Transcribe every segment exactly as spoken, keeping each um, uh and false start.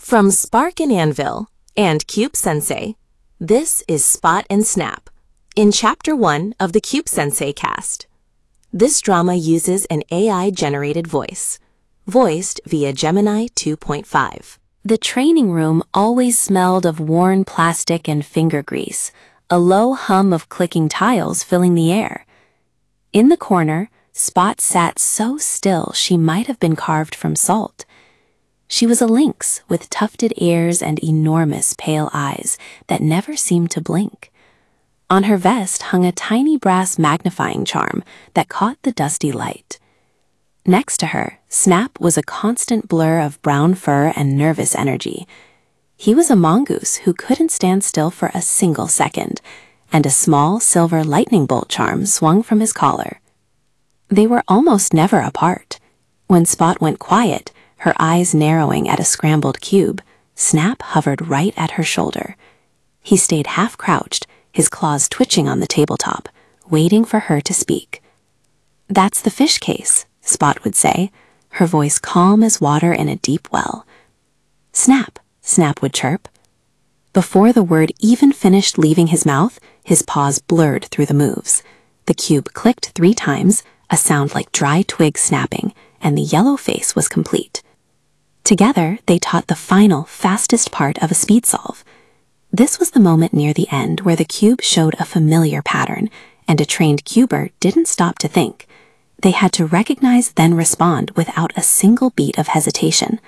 From Spark and Anvil and Cube Sensei, this is Spot and Snap in Chapter one of the Cube Sensei cast. This drama uses an A I-generated voice, voiced via Gemini two point five. The training room always smelled of worn plastic and finger grease, a low hum of clicking tiles filling the air. In the corner, Spot sat so still she might have been carved from salt. She was a lynx with tufted ears and enormous pale eyes that never seemed to blink. On her vest hung a tiny brass magnifying charm that caught the dusty light. Next to her, Snap was a constant blur of brown fur and nervous energy. He was a mongoose who couldn't stand still for a single second, and a small silver lightning bolt charm swung from his collar. They were almost never apart. When Spot went quiet, her eyes narrowing at a scrambled cube, Snap hovered right at her shoulder. He stayed half-crouched, his claws twitching on the tabletop, waiting for her to speak. "That's the fish case," Spot would say, her voice calm as water in a deep well. "Snap," Snap would chirp. Before the word even finished leaving his mouth, his paws blurred through the moves. The cube clicked three times, a sound like dry twigs snapping, and the yellow face was complete. Together, they taught the final, fastest part of a speed solve. This was the moment near the end where the cube showed a familiar pattern, and a trained cuber didn't stop to think. They had to recognize, then respond without a single beat of hesitation.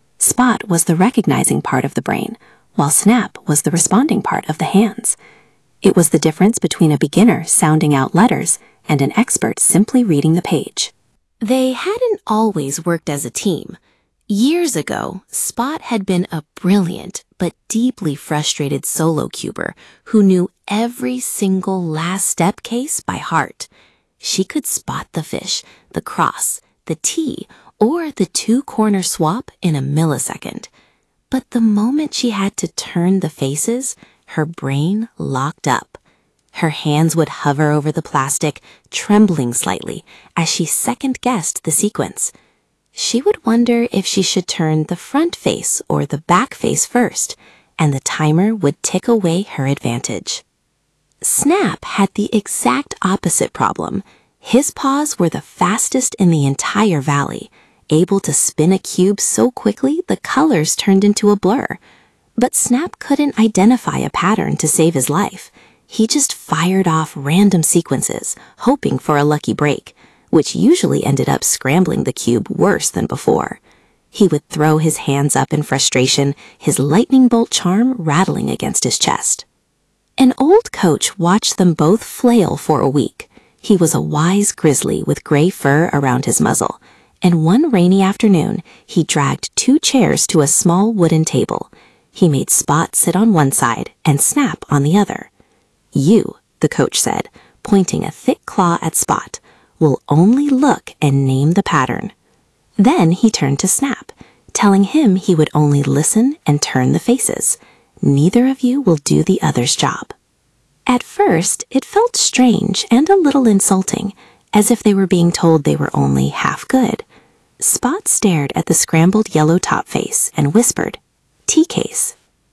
Spot was the recognizing part of the brain, while Snap was the responding part of the hands. It was the difference between a beginner sounding out letters and an expert simply reading the page. They hadn't always worked as a team. Years ago, Spot had been a brilliant but deeply frustrated solo cuber who knew every single last step case by heart. She could spot the fish, the cross, the T, or the two-corner swap in a millisecond. But the moment she had to turn the faces, her brain locked up. Her hands would hover over the plastic, trembling slightly as she second-guessed the sequence. She would wonder if she should turn the front face or the back face first, and the timer would tick away her advantage. Snap had the exact opposite problem. His paws were the fastest in the entire valley, able to spin a cube so quickly the colors turned into a blur. But Snap couldn't identify a pattern to save his life. He just fired off random sequences, hoping for a lucky break, which usually ended up scrambling the cube worse than before. He would throw his hands up in frustration, his lightning bolt charm rattling against his chest. An old coach watched them both flail for a week. He was a wise grizzly with gray fur around his muzzle, and one rainy afternoon, he dragged two chairs to a small wooden table. He made Spot sit on one side and Snap on the other. "You," the coach said, pointing a thick claw at Spot, "will only look and name the pattern." Then he turned to Snap, telling him he would only listen and turn the faces. Neither of you will do the other's job. At first, it felt strange and a little insulting, as if they were being told they were only half good. Spot stared at the scrambled yellow top face and whispered, "T-case."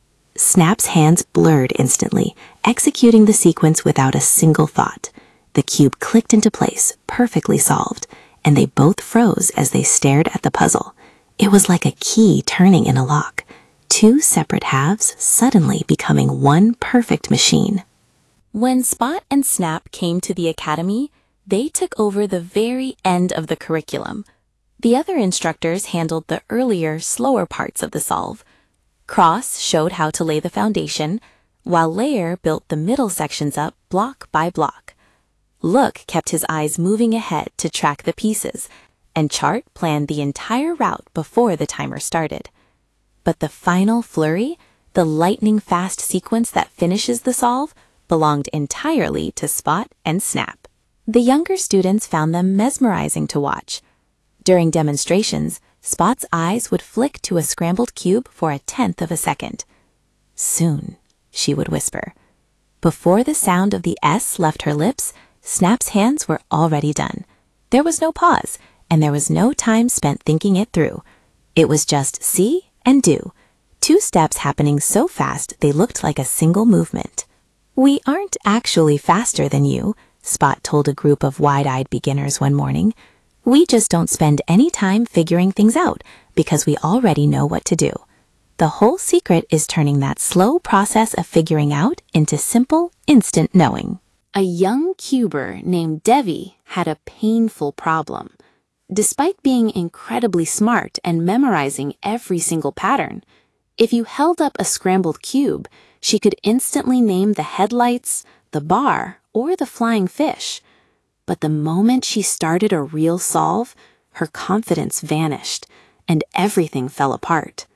Snap's hands blurred instantly, executing the sequence without a single thought. The cube clicked into place, perfectly solved, and they both froze as they stared at the puzzle. It was like a key turning in a lock, two separate halves suddenly becoming one perfect machine. When Spot and Snap came to the academy, they took over the very end of the curriculum. The other instructors handled the earlier, slower parts of the solve. Cross showed how to lay the foundation, while Layer built the middle sections up block by block. Look kept his eyes moving ahead to track the pieces, and Chart planned the entire route before the timer started. But the final flurry, the lightning-fast sequence that finishes the solve, belonged entirely to Spot and Snap. The younger students found them mesmerizing to watch. During demonstrations, Spot's eyes would flick to a scrambled cube for a tenth of a second. "Soon," she would whisper. Before the sound of the S left her lips, Snap's hands were already done. There was no pause, and there was no time spent thinking it through. It was just see and do. two steps happening so fast they looked like a single movement. "We aren't actually faster than you," Spot told a group of wide-eyed beginners one morning. "We just don't spend any time figuring things out because we already know what to do. The whole secret is turning that slow process of figuring out into simple, instant knowing." A young cuber named Devi had a painful problem. Despite being incredibly smart and memorizing every single pattern, if you held up a scrambled cube, she could instantly name the headlights, the bar, or the flying fish. But the moment she started a real solve, her confidence vanished, and everything fell apart.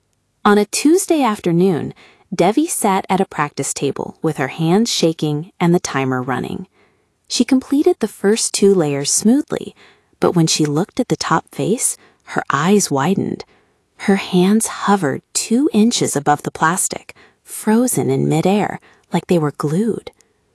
On a Tuesday afternoon, Devi sat at a practice table with her hands shaking and the timer running. She completed the first two layers smoothly, but when she looked at the top face, her eyes widened. Her hands hovered two inches above the plastic, frozen in midair, like they were glued.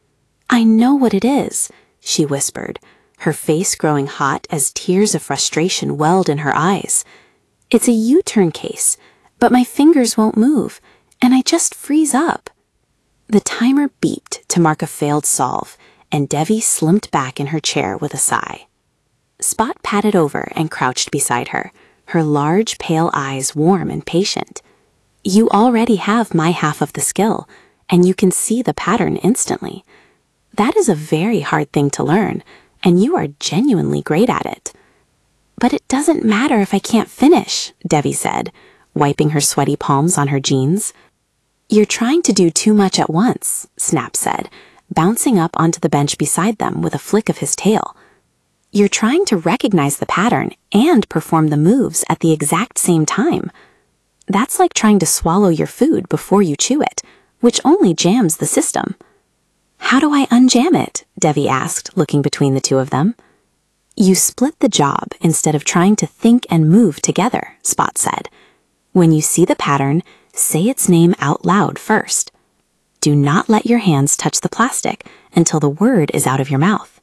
"I know what it is," she whispered, her face growing hot as tears of frustration welled in her eyes. "It's a U-turn case, but my fingers won't move, and I just freeze up." The timer beeped to mark a failed solve, and Devi slumped back in her chair with a sigh. Spot padded over and crouched beside her, her large, pale eyes warm and patient. "You already have my half of the skill, and you can see the pattern instantly. That is a very hard thing to learn, and you are genuinely great at it." "But it doesn't matter if I can't finish," Devi said, wiping her sweaty palms on her jeans. "You're trying to do too much at once," Snap said, bouncing up onto the bench beside them with a flick of his tail. "You're trying to recognize the pattern and perform the moves at the exact same time. That's like trying to swallow your food before you chew it, which only jams the system." "How do I unjam it?" Devi asked, looking between the two of them. "You split the job instead of trying to think and move together," Spot said. "When you see the pattern, say its name out loud first. Do not let your hands touch the plastic until the word is out of your mouth."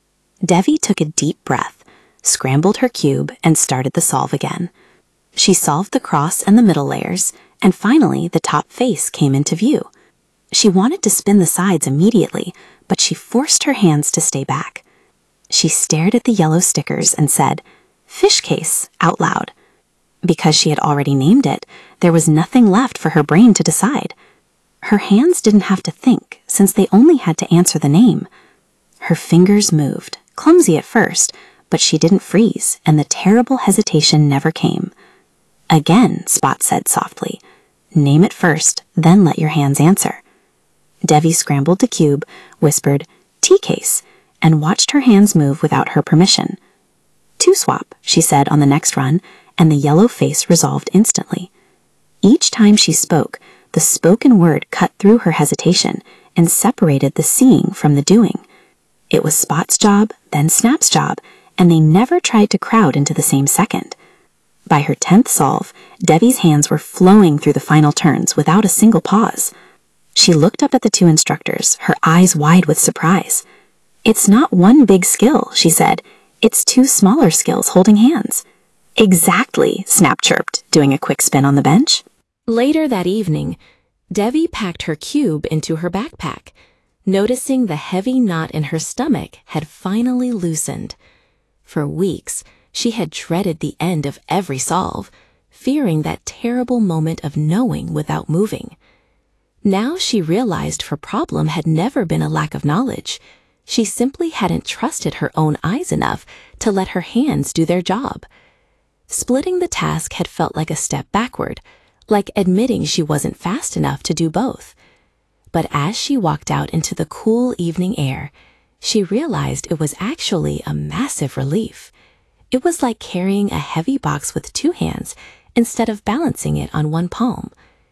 Devi took a deep breath, scrambled her cube, and started the solve again. She solved the cross and the middle layers, and finally the top face came into view. She wanted to spin the sides immediately, but she forced her hands to stay back. She stared at the yellow stickers and said, "Fish case," out loud. Because she had already named it, there was nothing left for her brain to decide. Her hands didn't have to think, since they only had to answer the name. Her fingers moved, clumsy at first, but she didn't freeze, and the terrible hesitation never came. "Again," Spot said softly. "Name it first, then let your hands answer." Devi scrambled the cube, whispered, "Tea case," and watched her hands move without her permission. "Two swap," she said on the next run, and the yellow face resolved instantly. Each time she spoke, the spoken word cut through her hesitation and separated the seeing from the doing. It was Spot's job, then Snap's job, and they never tried to crowd into the same second. By her tenth solve, Devi's hands were flowing through the final turns without a single pause. She looked up at the two instructors, her eyes wide with surprise. "It's not one big skill," she said. "It's two smaller skills holding hands." "Exactly," Snap chirped, doing a quick spin on the bench. Later that evening, Devi packed her cube into her backpack, noticing the heavy knot in her stomach had finally loosened. For weeks, she had dreaded the end of every solve, fearing that terrible moment of knowing without moving. Now she realized her problem had never been a lack of knowledge. She simply hadn't trusted her own eyes enough to let her hands do their job. Splitting the task had felt like a step backward, like admitting she wasn't fast enough to do both. But as she walked out into the cool evening air, she realized it was actually a massive relief. It was like carrying a heavy box with two hands instead of balancing it on one palm.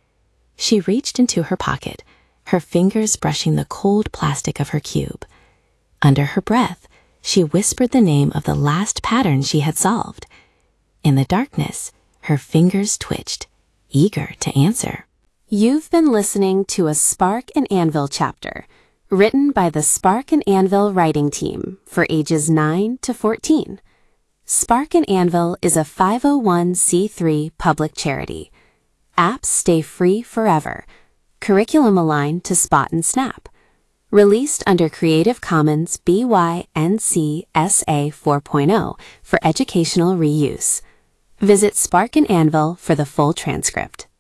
She reached into her pocket, her fingers brushing the cold plastic of her cube. Under her breath, she whispered the name of the last pattern she had solved. In the darkness, her fingers twitched, eager to answer. You've been listening to a Spark and Anvil chapter, written by the Spark and Anvil writing team for ages nine to fourteen. Spark and Anvil is a five oh one c three public charity. Apps stay free forever. Curriculum aligned to Spot and Snap. Released under Creative Commons B Y N C S A four point oh for educational reuse. Visit Spark and Anvil for the full transcript.